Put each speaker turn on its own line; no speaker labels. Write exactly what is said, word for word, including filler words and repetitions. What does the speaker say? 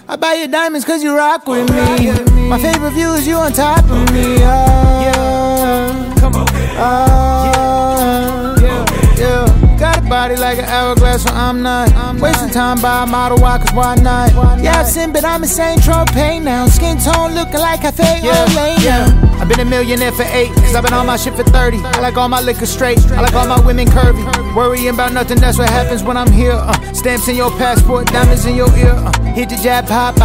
I buy your diamonds cause you rock with me. My favorite view is you on top of me. Oh, come on. Oh, yeah, yeah. Got a body like an hourglass, so I'm not wasting time by a model, why, cause why not? Yeah, I've sinned, but I'm insane, Tropay now. Skin tone looking like I think Olay now. I've been a millionaire for eight, cause I've been on my shit for thirty. I like all my liquor straight, I like all my women curvy. Worrying about nothing, that's what happens when I'm here. uh, Stamps in your passport, diamonds in your ear. uh, Hit the jab, pop,